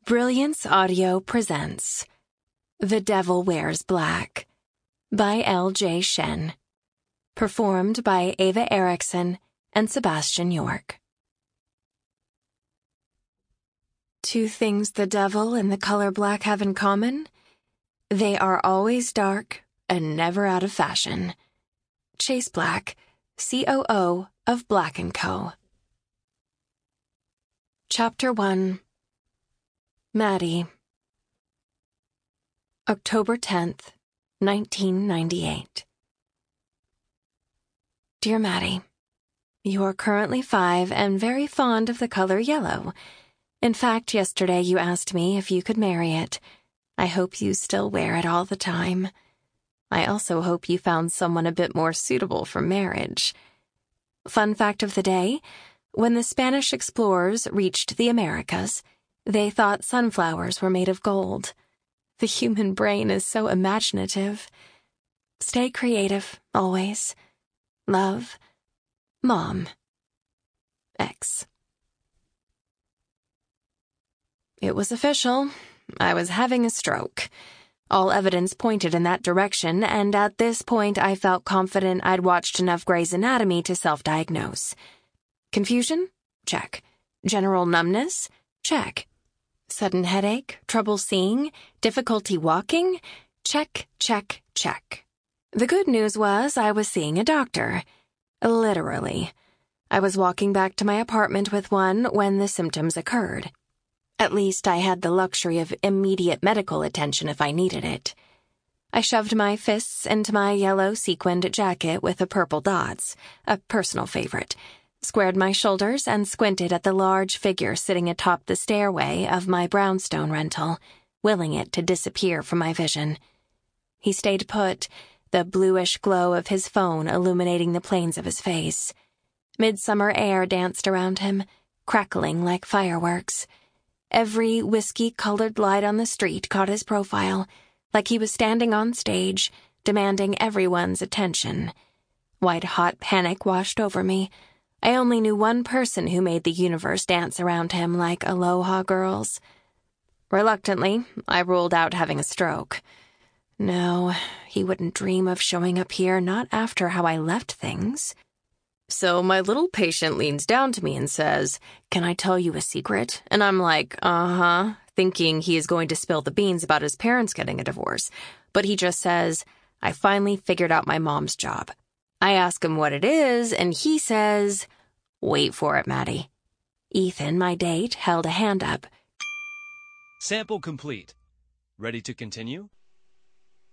Brilliance Audio presents The Devil Wears Black by L.J. Shen. Performed by Ava Erickson and Sebastian York. Two things the devil and the color black have in common: they are always dark and never out of fashion. Chase Black, COO of Black & Co. Chapter 1. Maddie. October 10th, 1998. Dear Maddie, you are currently 5 and very fond of the color yellow. In fact, yesterday you asked me if you could marry it. I hope you still wear it all the time. I also hope you found someone a bit more suitable for marriage. Fun fact of the day: when the Spanish explorers reached the Americas, they thought sunflowers were made of gold. The human brain is so imaginative. Stay creative, always. Love, Mom. X. It was official. I was having a stroke. All evidence pointed in that direction, and at this point I felt confident I'd watched enough Grey's Anatomy to self-diagnose. Confusion? Check. General numbness? Check. Sudden headache? Trouble seeing? Difficulty walking? Check, check, check. The good news was I was seeing a doctor. Literally. I was walking back to my apartment with one when the symptoms occurred. At least I had the luxury of immediate medical attention if I needed it. I shoved my fists into my yellow sequined jacket with the purple dots, a personal favorite, squared my shoulders and squinted at the large figure sitting atop the stairway of my brownstone rental, willing it to disappear from my vision. He stayed put, the bluish glow of his phone illuminating the planes of his face. Midsummer air danced around him, crackling like fireworks. Every whiskey-colored light on the street caught his profile, like he was standing on stage, demanding everyone's attention. White-hot panic washed over me. I only knew one person who made the universe dance around him like Aloha girls. Reluctantly, I ruled out having a stroke. No, he wouldn't dream of showing up here, not after how I left things. So my little patient leans down to me and says, "Can I tell you a secret?" And I'm like, uh-huh, thinking he is going to spill the beans about his parents getting a divorce. But he just says, "I finally figured out my mom's job." I ask him what it is, and he says, "Wait for it, Maddie." Ethan, my date, held a hand up. Sample complete. Ready to continue?